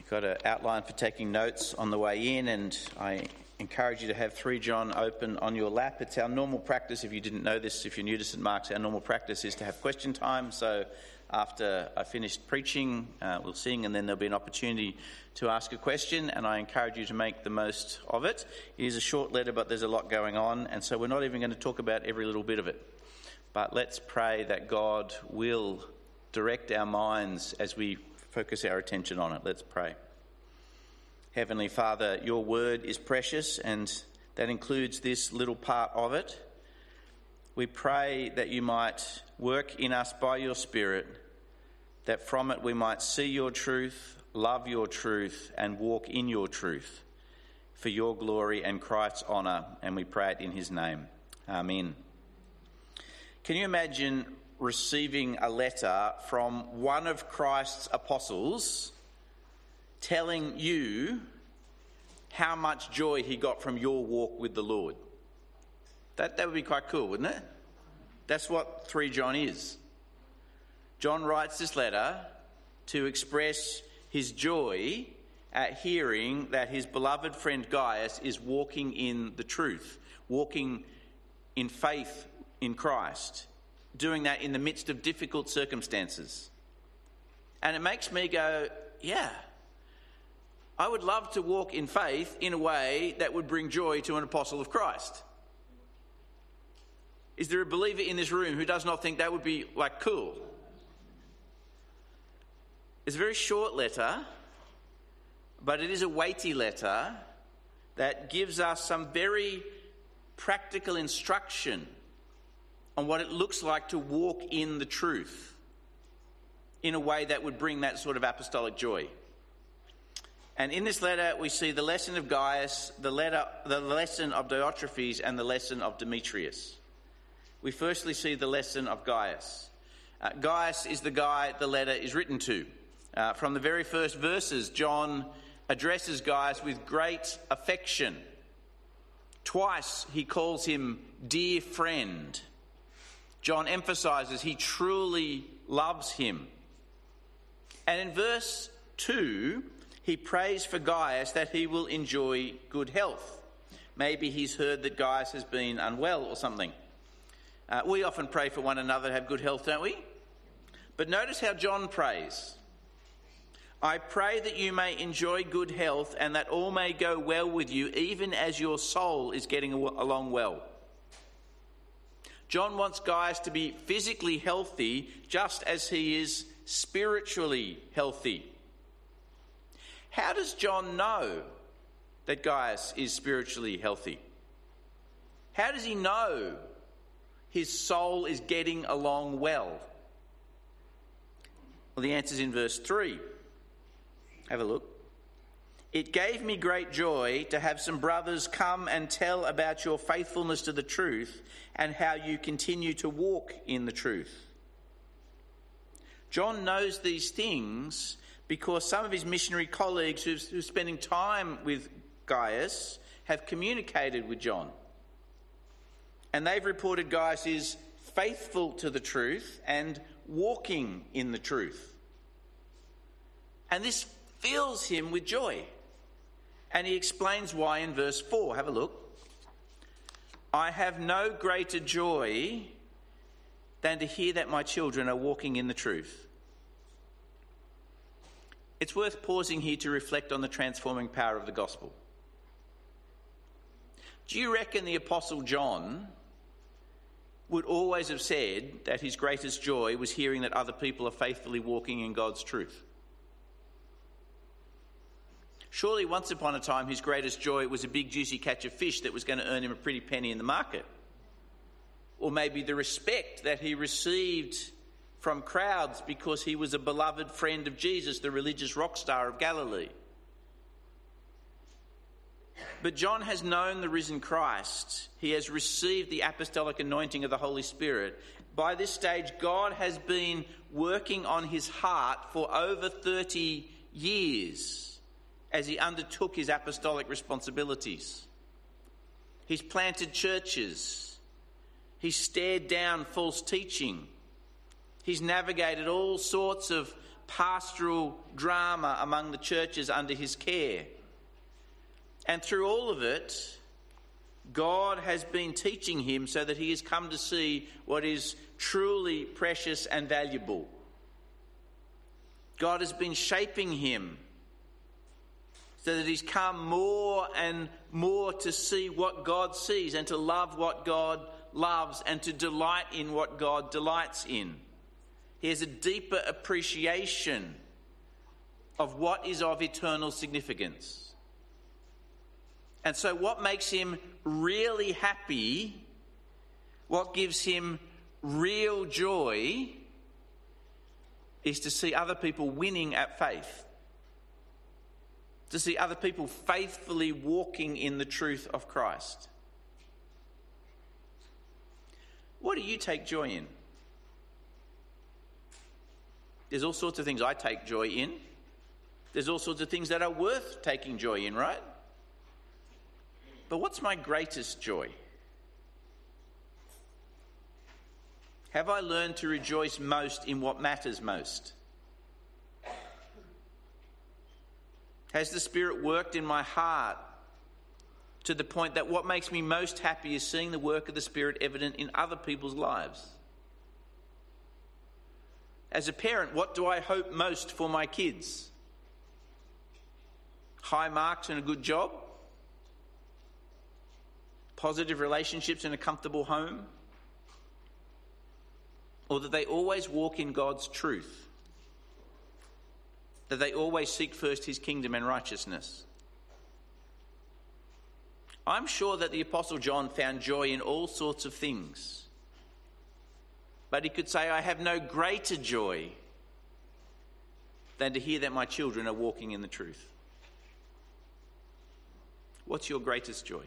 got an outline for taking notes on the way in, and I encourage you to have 3 John open on your lap. It's our normal practice, if you didn't know this, if you're new to St Mark's, our normal practice is to have question time. So after I finished preaching, we'll sing, and then there'll be an opportunity to ask a question, and I encourage you to make the most of it. It is a short letter, but there's a lot going on, and so we're not even going to talk about every little bit of it. But let's pray that God will direct our minds as we focus our attention on it. Let's pray. Heavenly Father, your word is precious, and that includes this little part of it. We pray that you might work in us by your Spirit, that from it we might see your truth, love your truth, and walk in your truth for your glory and Christ's honour, and we pray it in his name. Amen. Can you imagine receiving a letter from one of Christ's apostles telling you how much joy he got from your walk with the Lord? That would be quite cool, wouldn't it? That's what 3 John is. John writes this letter to express his joy at hearing that his beloved friend Gaius is walking in the truth, walking in faith in Christ, doing that in the midst of difficult circumstances. And it makes me go, yeah, I would love to walk in faith in a way that would bring joy to an apostle of Christ. Is there a believer in this room who does not think that would be cool? It's a very short letter, but it is a weighty letter that gives us some very practical instruction on what it looks like to walk in the truth in a way that would bring that sort of apostolic joy. And in this letter, we see the lesson of Gaius, the lesson of Diotrephes, and the lesson of Demetrius. We firstly see the lesson of Gaius. Gaius is the guy the letter is written to. From the very first verses, John addresses Gaius with great affection. Twice he calls him dear friend. John emphasises he truly loves him. And in verse 2, he prays for Gaius that he will enjoy good health. Maybe he's heard that Gaius has been unwell or something. We often pray for one another to have good health, don't we? But notice how John prays. I pray that you may enjoy good health and that all may go well with you, even as your soul is getting along well. John wants Gaius to be physically healthy just as he is spiritually healthy. How does John know that Gaius is spiritually healthy? How does he know his soul is getting along well? Well, the answer's in verse 3. Have a look. It gave me great joy to have some brothers come and tell about your faithfulness to the truth and how you continue to walk in the truth. John knows these things because some of his missionary colleagues who's spending time with Gaius have communicated with John. And they've reported Gaius is faithful to the truth and walking in the truth. And this fills him with joy. And he explains why in verse 4. Have a look. I have no greater joy than to hear that my children are walking in the truth. It's worth pausing here to reflect on the transforming power of the gospel. Do you reckon the Apostle John would always have said that his greatest joy was hearing that other people are faithfully walking in God's truth? Surely once upon a time his greatest joy was a big juicy catch of fish that was going to earn him a pretty penny in the market. Or maybe the respect that he received from crowds because he was a beloved friend of Jesus, the religious rock star of Galilee. But John has known the risen Christ. He has received the apostolic anointing of the Holy Spirit. By this stage, God has been working on his heart for over 30 years. As he undertook his apostolic responsibilities. He's planted churches. He's stared down false teaching. He's navigated all sorts of pastoral drama among the churches under his care. And through all of it, God has been teaching him so that he has come to see what is truly precious and valuable. God has been shaping him so that he's come more and more to see what God sees and to love what God loves and to delight in what God delights in. He has a deeper appreciation of what is of eternal significance. And so what makes him really happy, what gives him real joy, is to see other people winning at faith. To see other people faithfully walking in the truth of Christ. What do you take joy in? There's all sorts of things I take joy in. There's all sorts of things that are worth taking joy in, right? But what's my greatest joy? Have I learned to rejoice most in what matters most? Has the Spirit worked in my heart to the point that what makes me most happy is seeing the work of the Spirit evident in other people's lives? As a parent, what do I hope most for my kids? High marks and a good job? Positive relationships and a comfortable home? Or that they always walk in God's truth? That they always seek first his kingdom and righteousness? I'm sure that the Apostle John found joy in all sorts of things. But he could say, I have no greater joy than to hear that my children are walking in the truth. What's your greatest joy?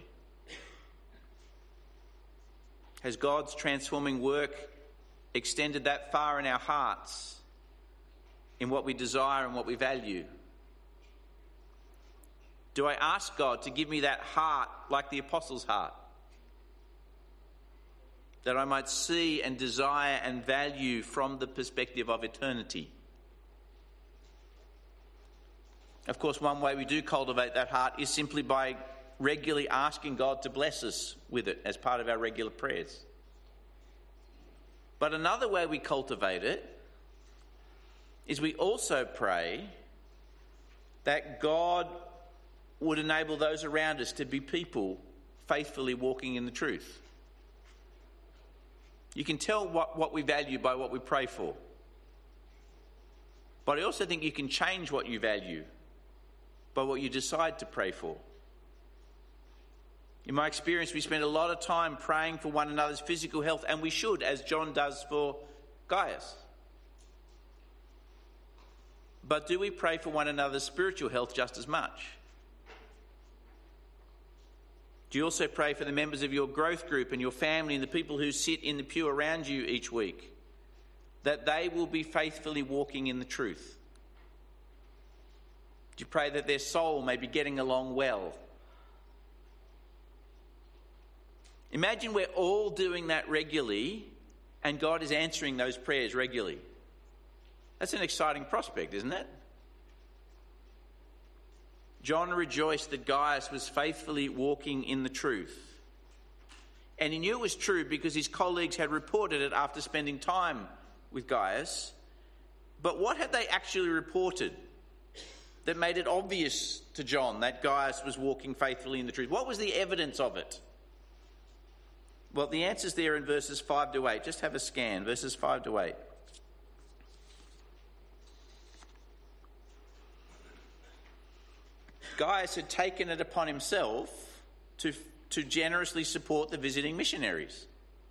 Has God's transforming work extended that far in our hearts, in what we desire and what we value? Do I ask God to give me that heart like the apostles' heart? That I might see and desire and value from the perspective of eternity. Of course, one way we do cultivate that heart is simply by regularly asking God to bless us with it as part of our regular prayers. But another way we cultivate it is we also pray that God would enable those around us to be people faithfully walking in the truth. You can tell what we value by what we pray for. But I also think you can change what you value by what you decide to pray for. In my experience, we spend a lot of time praying for one another's physical health, and we should, as John does for Gaius. But do we pray for one another's spiritual health just as much? Do you also pray for the members of your growth group and your family and the people who sit in the pew around you each week, that they will be faithfully walking in the truth? Do you pray that their soul may be getting along well? Imagine we're all doing that regularly and God is answering those prayers regularly. That's an exciting prospect, isn't it? John rejoiced that Gaius was faithfully walking in the truth. And he knew it was true because his colleagues had reported it after spending time with Gaius. But what had they actually reported that made it obvious to John that Gaius was walking faithfully in the truth? What was the evidence of it? Well, the answer's there in verses 5 to 8. Just have a scan, verses 5 to 8. Gaius had taken it upon himself to generously support the visiting missionaries.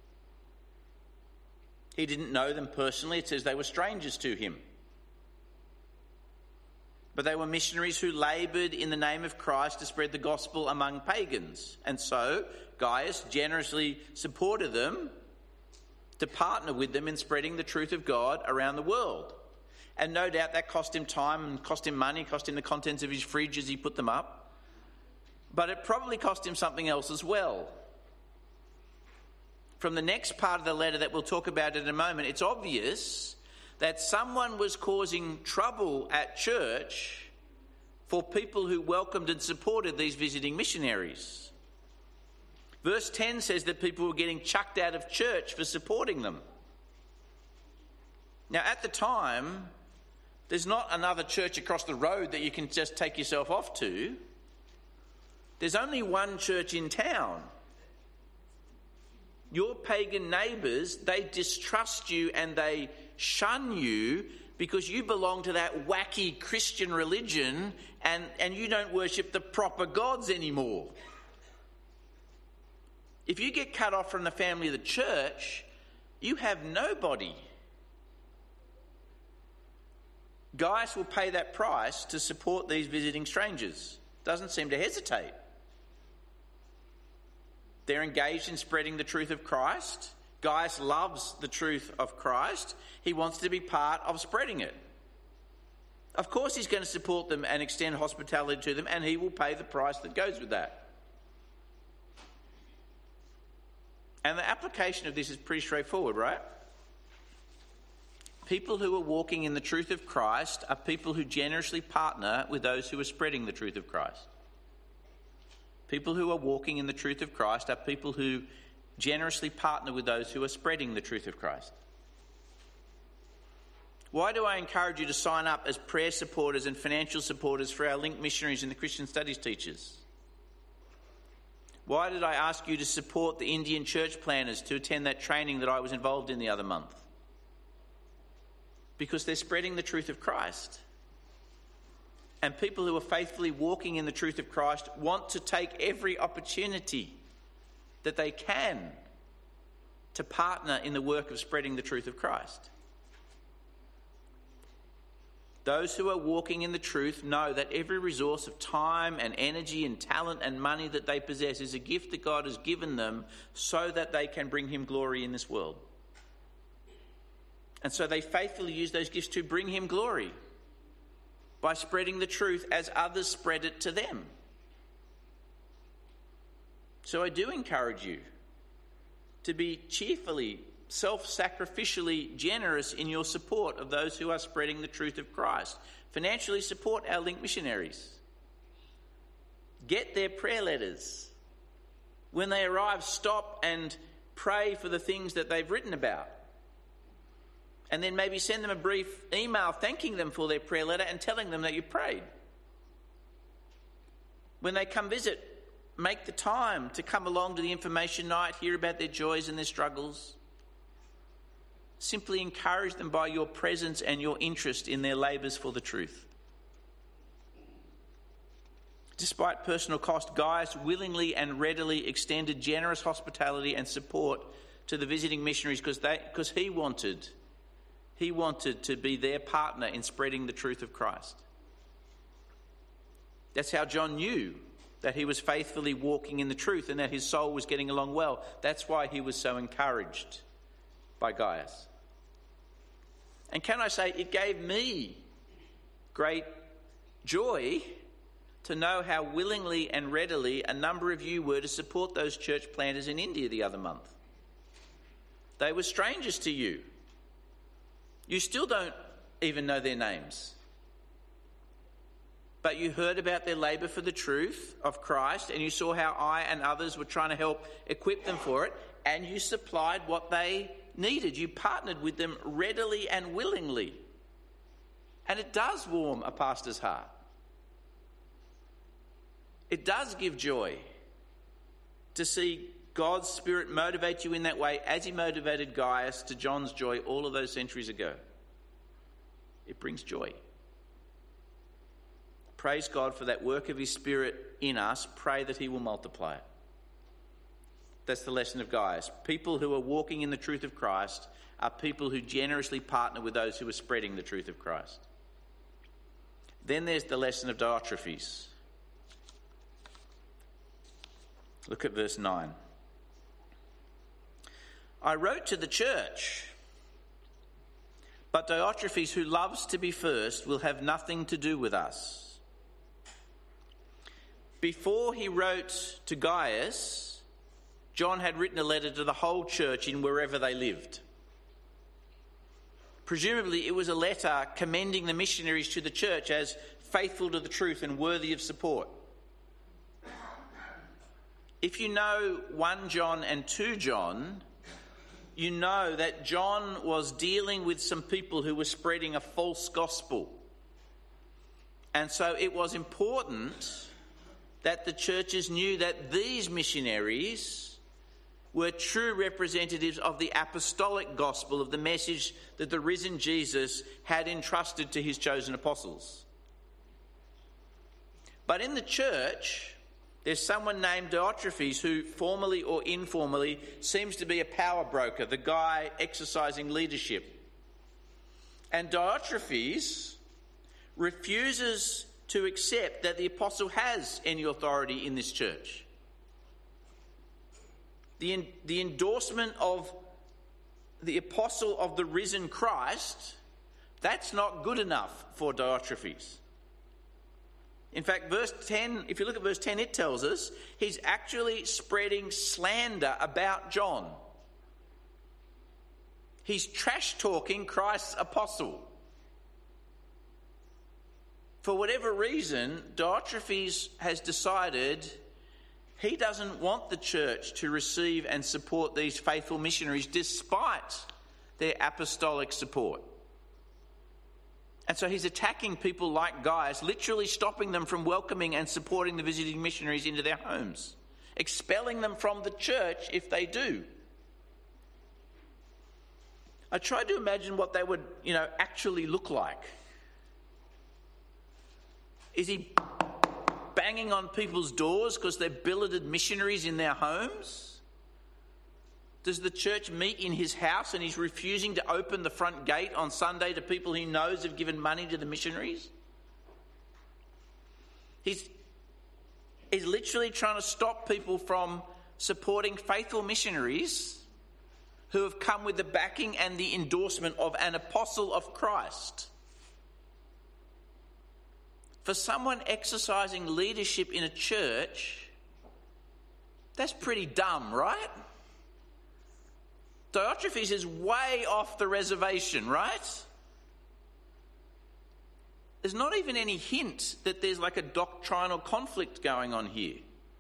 He didn't know them personally. It says they were strangers to him. But they were missionaries who laboured in the name of Christ to spread the gospel among pagans. And so Gaius generously supported them to partner with them in spreading the truth of God around the world. And no doubt that cost him time and cost him money, cost him the contents of his fridge as he put them up. But it probably cost him something else as well. From the next part of the letter that we'll talk about in a moment, it's obvious that someone was causing trouble at church for people who welcomed and supported these visiting missionaries. Verse 10 says that people were getting chucked out of church for supporting them. Now, at the time, there's not another church across the road that you can just take yourself off to. There's only one church in town. Your pagan neighbours, they distrust you and they shun you because you belong to that wacky Christian religion and you don't worship the proper gods anymore. If you get cut off from the family of the church, you have nobody. Gaius will pay that price to support these visiting strangers. Doesn't seem to hesitate. They're engaged in spreading the truth of Christ. Gaius loves the truth of Christ. He wants to be part of spreading it. Of course he's going to support them and extend hospitality to them, and he will pay the price that goes with that. And the application of this is pretty straightforward, right? People who are walking in the truth of Christ are people who generously partner with those who are spreading the truth of Christ. People who are walking in the truth of Christ are people who generously partner with those who are spreading the truth of Christ. Why do I encourage you to sign up as prayer supporters and financial supporters for our Link missionaries and the Christian Studies teachers? Why did I ask you to support the Indian church planners to attend that training that I was involved in the other month? Because they're spreading the truth of Christ. And people who are faithfully walking in the truth of Christ want to take every opportunity that they can to partner in the work of spreading the truth of Christ. Those who are walking in the truth know that every resource of time and energy and talent and money that they possess is a gift that God has given them so that they can bring him glory in this world. And so they faithfully use those gifts to bring him glory by spreading the truth as others spread it to them. So I do encourage you to be cheerfully, self-sacrificially generous in your support of those who are spreading the truth of Christ. Financially support our Link missionaries. Get their prayer letters. When they arrive, stop and pray for the things that they've written about. And then maybe send them a brief email thanking them for their prayer letter and telling them that you prayed. When they come visit, make the time to come along to the information night, hear about their joys and their struggles. Simply encourage them by your presence and your interest in their labours for the truth. Despite personal cost, Gaius willingly and readily extended generous hospitality and support to the visiting missionaries because he wanted to be their partner in spreading the truth of Christ. That's how John knew that he was faithfully walking in the truth and that his soul was getting along well. That's why he was so encouraged by Gaius. And can I say, it gave me great joy to know how willingly and readily a number of you were to support those church planters in India the other month. They were strangers to you. You still don't even know their names. But you heard about their labour for the truth of Christ, and you saw how I and others were trying to help equip them for it, and you supplied what they needed. You partnered with them readily and willingly. And it does warm a pastor's heart. It does give joy to see God's Spirit motivate you in that way, as he motivated Gaius to John's joy all of those centuries ago. It brings joy. Praise God for that work of his Spirit in us. Pray that he will multiply it. That's the lesson of Gaius. People who are walking in the truth of Christ are people who generously partner with those who are spreading the truth of Christ. Then there's the lesson of Diotrephes. Look at verse 9. I wrote to the church, but Diotrephes, who loves to be first, will have nothing to do with us. Before he wrote to Gaius, John had written a letter to the whole church in wherever they lived. Presumably it was a letter commending the missionaries to the church as faithful to the truth and worthy of support. If you know 1 John and 2 John, you know that John was dealing with some people who were spreading a false gospel. And so it was important that the churches knew that these missionaries were true representatives of the apostolic gospel, of the message that the risen Jesus had entrusted to his chosen apostles. But in the church, there's someone named Diotrephes who, formally or informally, seems to be a power broker, the guy exercising leadership. And Diotrephes refuses to accept that the apostle has any authority in this church. The endorsement of the apostle of the risen Christ, that's not good enough for Diotrephes. In fact, verse 10, if you look at verse 10, it tells us he's actually spreading slander about John. He's trash-talking Christ's apostle. For whatever reason, Diotrephes has decided he doesn't want the church to receive and support these faithful missionaries despite their apostolic support. And so he's attacking people like Gaius, literally stopping them from welcoming and supporting the visiting missionaries into their homes, expelling them from the church if they do. I tried to imagine what they would, actually look like. Is he banging on people's doors because they're billeted missionaries in their homes? Does the church meet in his house and he's refusing to open the front gate on Sunday to people he knows have given money to the missionaries? He's literally trying to stop people from supporting faithful missionaries who have come with the backing and the endorsement of an apostle of Christ. For someone exercising leadership in a church, that's pretty dumb, right? Diotrephes is way off the reservation, right? There's not even any hint that there's like a doctrinal conflict going on here.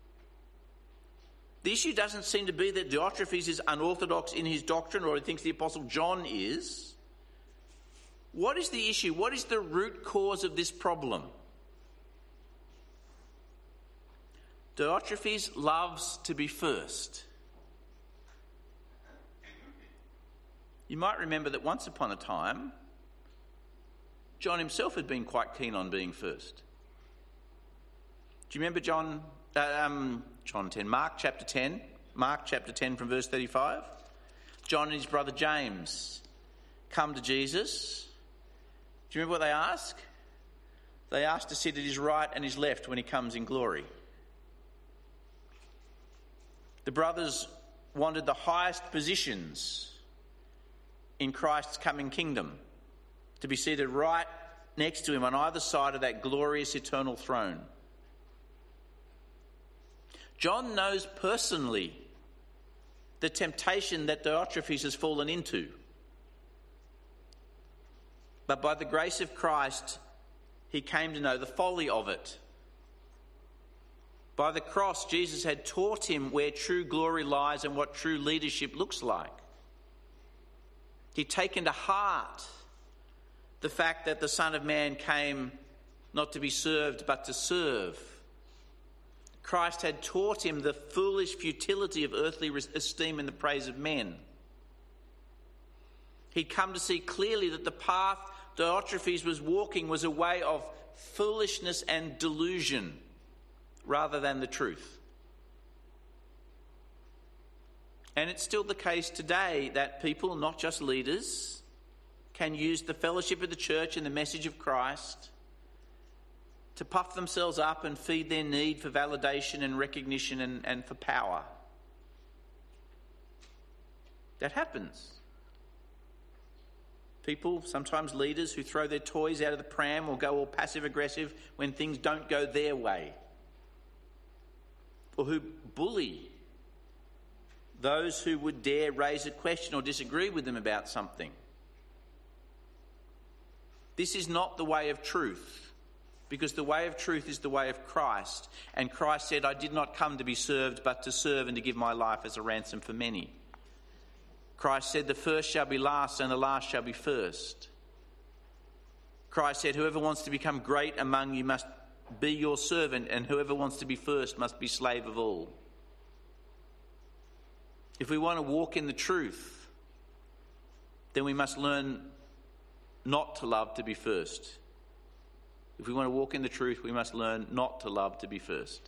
The issue doesn't seem to be that Diotrephes is unorthodox in his doctrine or he thinks the Apostle John is. What is the issue? What is the root cause of this problem? Diotrephes loves to be first. You might remember that once upon a time, John himself had been quite keen on being first. Do you remember Mark chapter 10? Mark chapter 10 from verse 35. John and his brother James come to Jesus. Do you remember what they ask? They ask to sit at his right and his left when he comes in glory. The brothers wanted the highest positions in Christ's coming kingdom, to be seated right next to him on either side of that glorious eternal throne. John knows personally the temptation that Diotrephes has fallen into. But by the grace of Christ, he came to know the folly of it. By the cross, Jesus had taught him where true glory lies and what true leadership looks like. He'd taken to heart the fact that the Son of Man came not to be served but to serve. Christ had taught him the foolish futility of earthly esteem in the praise of men. He'd come to see clearly that the path Diotrephes was walking was a way of foolishness and delusion rather than the truth. And it's still the case today that people, not just leaders, can use the fellowship of the church and the message of Christ to puff themselves up and feed their need for validation and recognition and for power. That happens. People, sometimes leaders, who throw their toys out of the pram or go all passive-aggressive when things don't go their way, or who bully those who would dare raise a question or disagree with them about something. This is not the way of truth, because the way of truth is the way of Christ. And Christ said, I did not come to be served, but to serve and to give my life as a ransom for many. Christ said, the first shall be last and the last shall be first. Christ said, whoever wants to become great among you must be your servant, and whoever wants to be first must be slave of all. If we want to walk in the truth, then we must learn not to love to be first. If we want to walk in the truth, we must learn not to love to be first.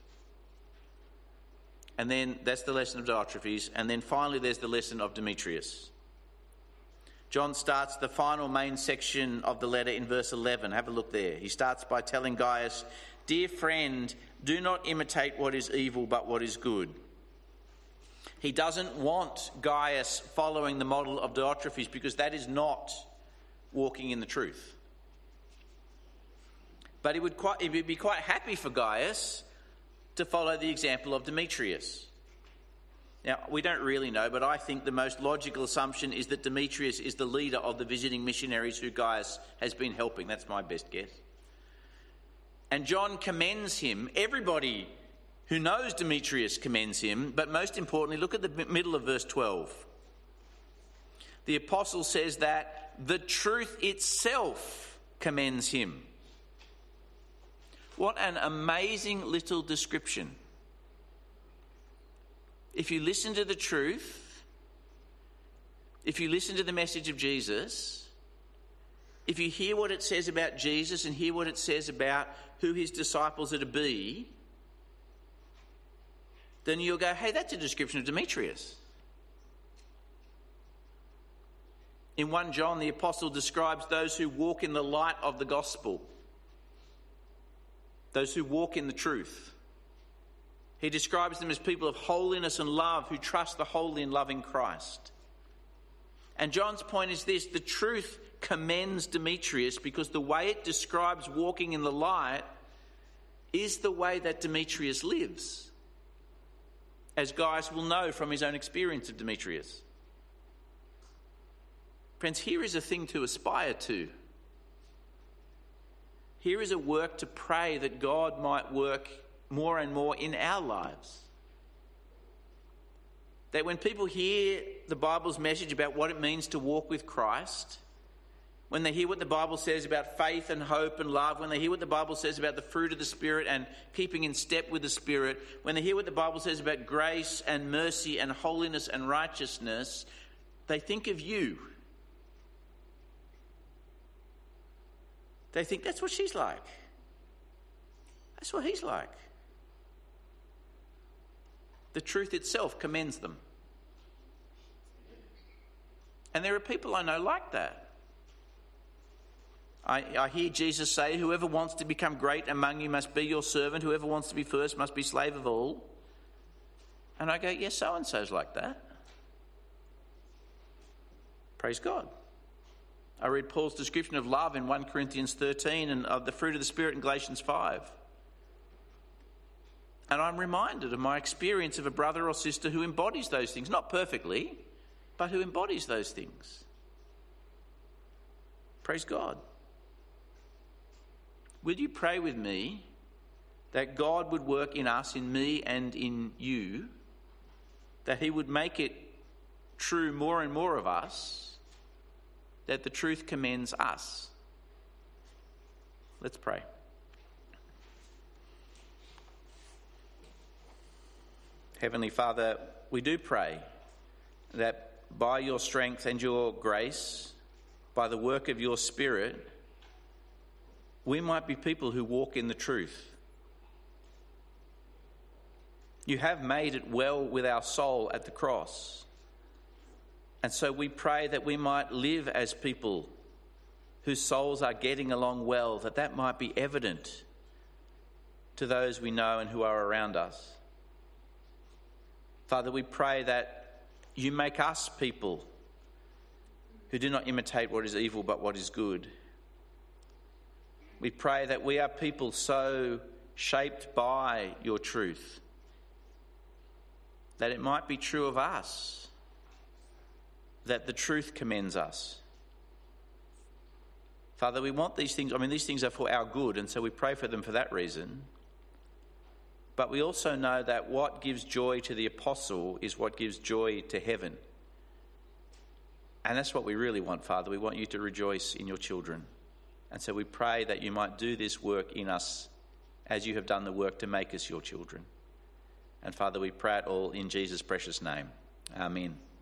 And then that's the lesson of Diotrephes. And then finally there's the lesson of Demetrius. John starts the final main section of the letter in verse 11. Have a look there. He starts by telling Gaius, dear friend, do not imitate what is evil but what is good. He doesn't want Gaius following the model of Diotrephes, because that is not walking in the truth. But he would be quite happy for Gaius to follow the example of Demetrius. Now, we don't really know, but I think the most logical assumption is that Demetrius is the leader of the visiting missionaries who Gaius has been helping. That's my best guess. And John commends him. Everybody who knows Demetrius commends him, but most importantly, look at the middle of verse 12. The apostle says that the truth itself commends him. What an amazing little description. If you listen to the truth, if you listen to the message of Jesus, if you hear what it says about Jesus and hear what it says about who his disciples are to be, then you'll go, hey, that's a description of Demetrius. In 1 John, the apostle describes those who walk in the light of the gospel, those who walk in the truth. He describes them as people of holiness and love who trust the holy and loving Christ. And John's point is this: the truth commends Demetrius because the way it describes walking in the light is the way that Demetrius lives, as Gaius will know from his own experience of Demetrius. Friends, here is a thing to aspire to. Here is a work to pray that God might work more and more in our lives. That when people hear the Bible's message about what it means to walk with Christ, when they hear what the Bible says about faith and hope and love, when they hear what the Bible says about the fruit of the Spirit and keeping in step with the Spirit, when they hear what the Bible says about grace and mercy and holiness and righteousness, they think of you. They think, that's what she's like. That's what he's like. The truth itself commends them. And there are people I know like that. I hear Jesus say, whoever wants to become great among you must be your servant. Whoever wants to be first must be slave of all. And I go, yes, so-and-so's like that. Praise God. I read Paul's description of love in 1 Corinthians 13 and of the fruit of the Spirit in Galatians 5. And I'm reminded of my experience of a brother or sister who embodies those things, not perfectly, but who embodies those things. Praise God. Will you pray with me that God would work in us, in me and in you, that he would make it true more and more of us, that the truth commends us? Let's pray. Heavenly Father, we do pray that by your strength and your grace, by the work of your Spirit, we might be people who walk in the truth. You have made it well with our soul at the cross. And so we pray that we might live as people whose souls are getting along well, that might be evident to those we know and who are around us. Father, we pray that you make us people who do not imitate what is evil but what is good. We pray that we are people so shaped by your truth that it might be true of us, that the truth commends us. Father, we want these things. I mean, these things are for our good, and so we pray for them for that reason. But we also know that what gives joy to the apostle is what gives joy to heaven. And that's what we really want, Father. We want you to rejoice in your children. And so we pray that you might do this work in us as you have done the work to make us your children. And Father, we pray it all in Jesus' precious name. Amen.